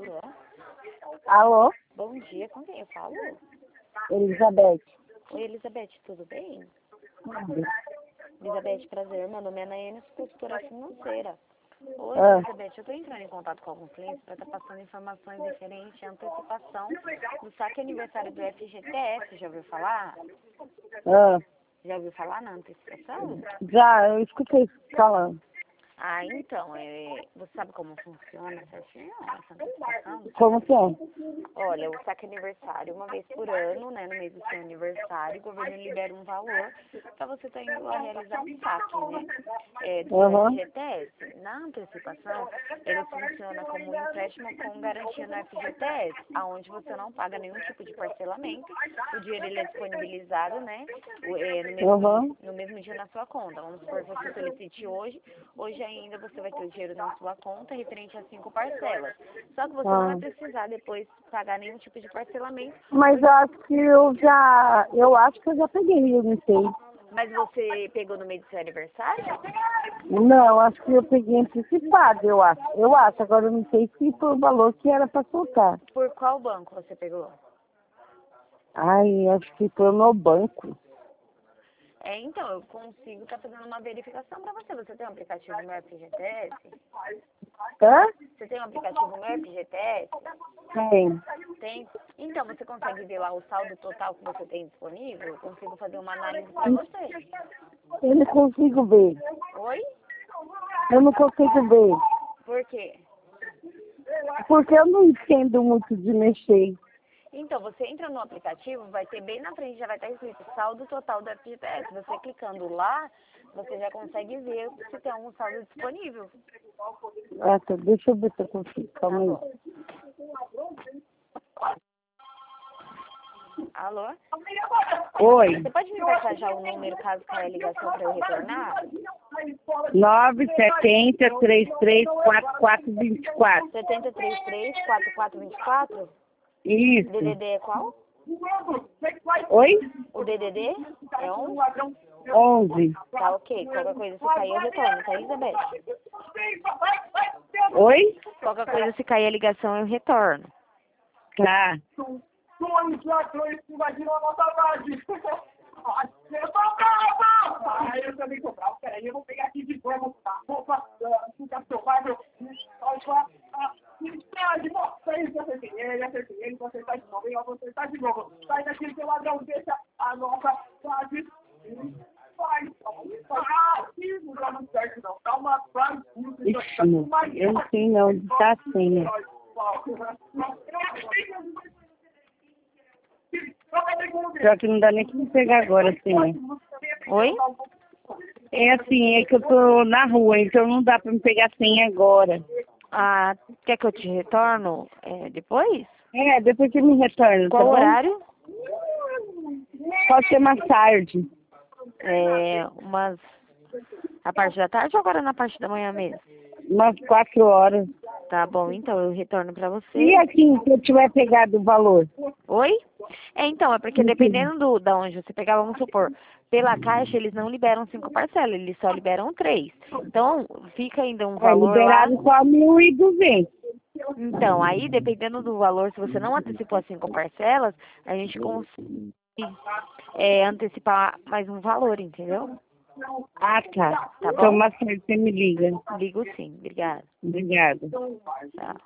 Alô? Alô? Bom dia, com quem eu falo? Elizabeth. Oi, Elizabeth, tudo bem? Tudo. Elizabeth, prazer. Meu nome é Nayane, sou consultora financeira. Hoje, Ah. Elizabeth, eu estou entrando em contato com alguns clientes para estar passando informações referentes à antecipação do saque aniversário do FGTS. Já ouviu falar? Ah. Já ouviu falar na antecipação? Já, eu escutei falando. Ah, então, você sabe como funciona certinho essa antecipação? Como que é? Olha, o saque aniversário, uma vez por ano, né, no mês do seu aniversário, o governo libera um valor para você estar indo lá realizar um saque, né, do seu FGTS. Na antecipação, ele funciona como um empréstimo com garantia no FGTS, aonde você não paga nenhum tipo de parcelamento, o dinheiro ele é disponibilizado, né, no mesmo dia na sua conta. Vamos supor que você solicite hoje ainda você vai ter o dinheiro na sua conta referente a 5 parcelas. Só que você não vai precisar depois pagar nenhum tipo de parcelamento. Mas eu acho que eu acho que eu já peguei, eu não sei. Mas você pegou no meio do seu aniversário? Não, acho que eu peguei antecipado, eu acho. Agora eu não sei se foi o valor que era para soltar. Por qual banco você pegou? Ai, acho que foi no banco. Então, eu consigo estar fazendo uma verificação para você. Você tem um aplicativo Meu FGTS? Hã? Você tem um aplicativo Meu FGTS? Tem. Tem? Então, você consegue ver lá o saldo total que você tem disponível? Eu consigo fazer uma análise para você. Eu não consigo ver. Oi? Eu não consigo ver. Por quê? Porque eu não entendo muito de mexer. Então, você entra no aplicativo, vai ter bem na frente, já vai estar escrito saldo total do FGTS. Você clicando lá, você já consegue ver se tem algum saldo disponível. Ah, tá. Deixa eu ver se eu consigo. Calma aí. Alô? Oi. Você pode me passar já o número caso caia a ligação para eu retornar? 970-33-4424. 7033-4424? Isso. DDD é qual? Oi? O DDD é 11? 11. Tá, ok. Qualquer coisa se cair eu retorno, tá, Elizabeth? Oi? Qualquer coisa se cair a ligação eu retorno. Tá. Dois ladrões invadiram a nossa base. Eu tô bravo! Eu também tô bravo. Peraí, eu vou pegar aqui de novo a roupa do cachorro. Mostra aí que eu acertei ele, vou acertar de novo, eu vou acertar de novo. Sai daqui, seu ladrão, deixa a nossa base. Vai, não dá muito certo, não. Dá uma base. Ixi, eu não sei não onde tá a senha. Só que não dá nem pra me pegar agora a senha. Oi? É assim, é que eu tô na rua, então não dá pra me pegar a senha agora. Ah, quer que eu te retorno depois? É, depois você me retorna, Qual tá bom? horário? Pode ser mais tarde. A parte da tarde ou agora na parte da manhã mesmo? Umas 4 horas. Tá bom, então eu retorno pra você. E assim, se eu tiver pegado o valor? Oi? É porque dependendo da onde você pegar, vamos supor, pela Caixa eles não liberam 5 parcelas, eles só liberam 3. Então, fica ainda um valor lá. Liberaram só 1.200. Então, aí dependendo do valor, se você não antecipou as 5 parcelas, a gente consegue antecipar mais um valor, entendeu? Ah, tá. Tá bom? Então, mais tarde você me liga. Ligo sim, obrigada. Obrigada. Tchau.